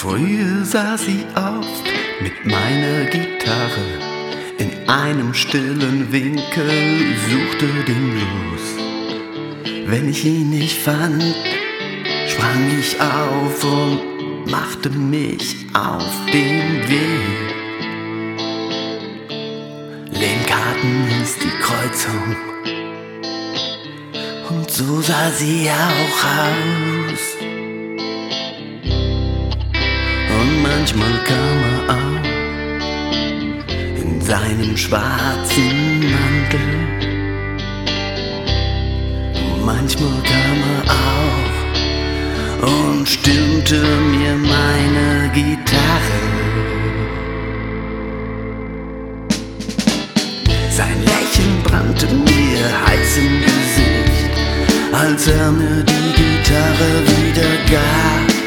Früher saß ich oft mit meiner Gitarre in einem stillen Winkel, suchte den Blues. Wenn ich ihn nicht fand, sprang ich auf und machte mich auf den Weg. Lehmkarten hieß die Kreuzung und so sah sie auch aus. Und manchmal kam er auch in seinem schwarzen Mantel. Und manchmal kam er auch und stimmte mir meine Gitarre. Sein Lächeln brannte mir heiß im Gesicht, als er mir die Gitarre wieder gab.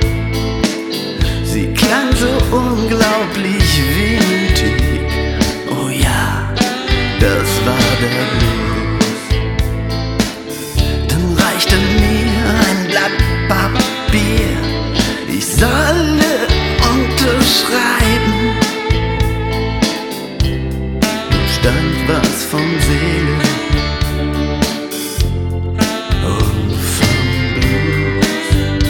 Sie klang so unglaublich wehmütig, oh ja, das war der Blues. Dann reichte mir ein Blatt Papier, ich solle unterschreiben. Da stand was von Seele und vom Blues.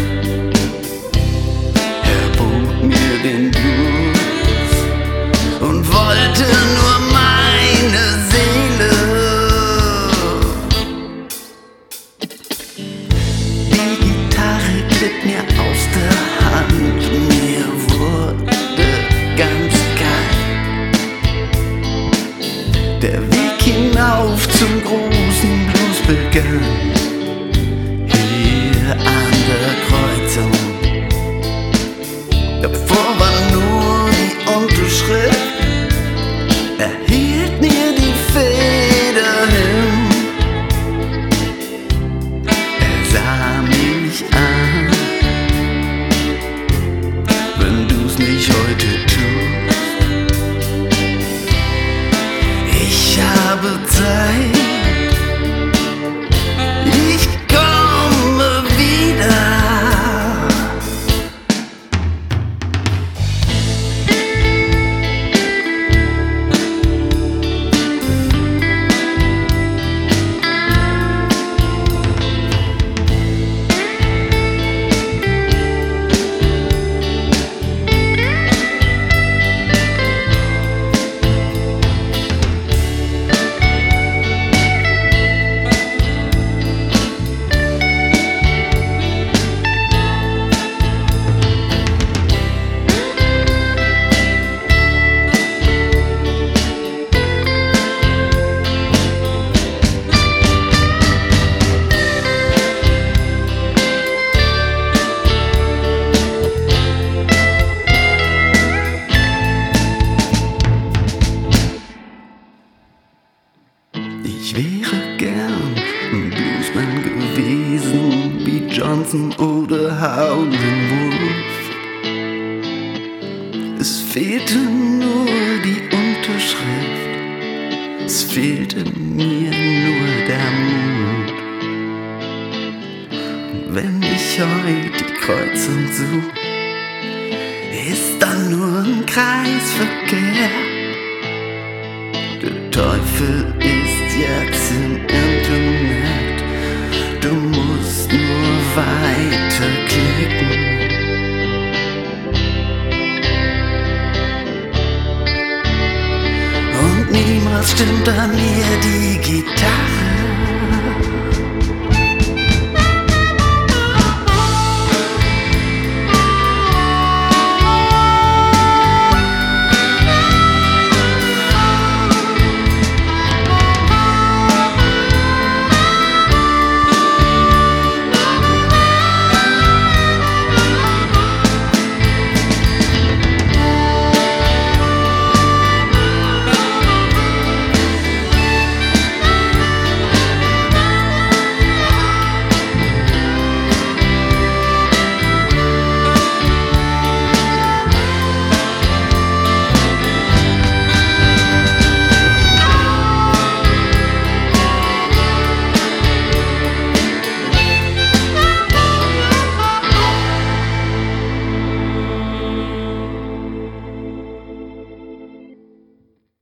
Er bot mir den Blues und wollte nur meine Seele. Die Gitarre glitt mir aus der Hand, mir wurde ganz kalt. Der Weg hinauf zum großen Blues begann, hier an der Kreuzung. Davor war nur die Unterschrift, er hielt mir die Feder hin. Er sah mich an, wenn du's nicht heute tust. Ich habe Zeit, ich komme wieder. Ich wäre gern ein Bluesman gewesen, wie Johnson oder Howlin' Wolf. Es fehlte nur die Unterschrift, es fehlte mir nur der Mut. Und wenn ich heute die Kreuzung such, ist dann nur ein Kreisverkehr. Der Teufel ist jetzt im Internet, du musst nur weiterklicken. Und niemals stimmt an mir die Gitarre.